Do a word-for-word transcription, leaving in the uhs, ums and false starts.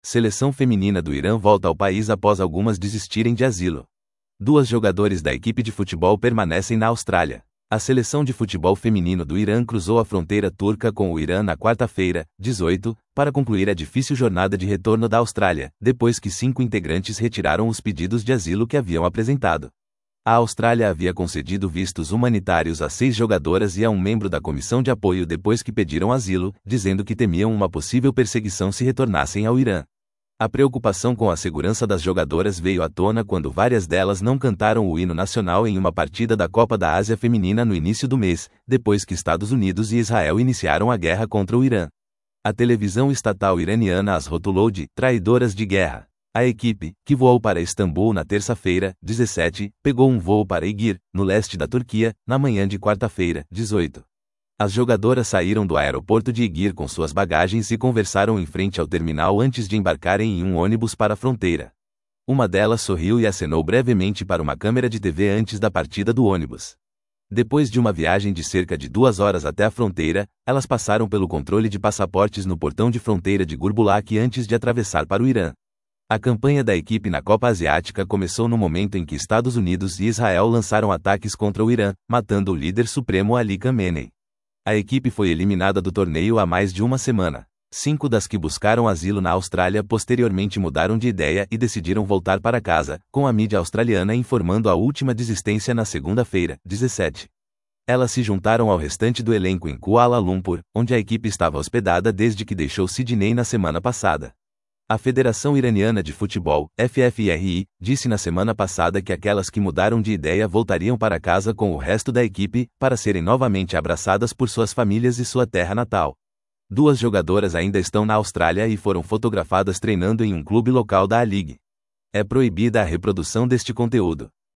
Seleção feminina do Irã volta ao país após algumas desistirem de asilo. Duas jogadores da equipe de futebol permanecem na Austrália. A seleção de futebol feminino do Irã cruzou a fronteira turca com o Irã na quarta-feira, dezoito, para concluir a difícil jornada de retorno da Austrália, depois que cinco integrantes retiraram os pedidos de asilo que haviam apresentado. A Austrália havia concedido vistos humanitários a seis jogadoras e a um membro da comissão de apoio depois que pediram asilo, dizendo que temiam uma possível perseguição se retornassem ao Irã. A preocupação com a segurança das jogadoras veio à tona quando várias delas não cantaram o hino nacional em uma partida da Copa da Ásia Feminina no início do mês, depois que Estados Unidos e Israel iniciaram a guerra contra o Irã. A televisão estatal iraniana as rotulou de traidoras de guerra. A equipe, que voou para Istambul na terça-feira, dezessete, pegou um voo para Igir, no leste da Turquia, na manhã de quarta-feira, dezoito. As jogadoras saíram do aeroporto de Igir com suas bagagens e conversaram em frente ao terminal antes de embarcarem em um ônibus para a fronteira. Uma delas sorriu e acenou brevemente para uma câmera de T V antes da partida do ônibus. Depois de uma viagem de cerca de duas horas até a fronteira, elas passaram pelo controle de passaportes no portão de fronteira de Gurbulak antes de atravessar para o Irã. A campanha da equipe na Copa Asiática começou no momento em que Estados Unidos e Israel lançaram ataques contra o Irã, matando o líder supremo Ali Khamenei. A equipe foi eliminada do torneio há mais de uma semana. Cinco das que buscaram asilo na Austrália posteriormente mudaram de ideia e decidiram voltar para casa, com a mídia australiana informando a última desistência na segunda-feira, dezessete. Elas se juntaram ao restante do elenco em Kuala Lumpur, onde a equipe estava hospedada desde que deixou Sydney na semana passada. A Federação Iraniana de Futebol, F F R I, disse na semana passada que aquelas que mudaram de ideia voltariam para casa com o resto da equipe, para serem novamente abraçadas por suas famílias e sua terra natal. Duas jogadoras ainda estão na Austrália e foram fotografadas treinando em um clube local da A-League. É proibida a reprodução deste conteúdo.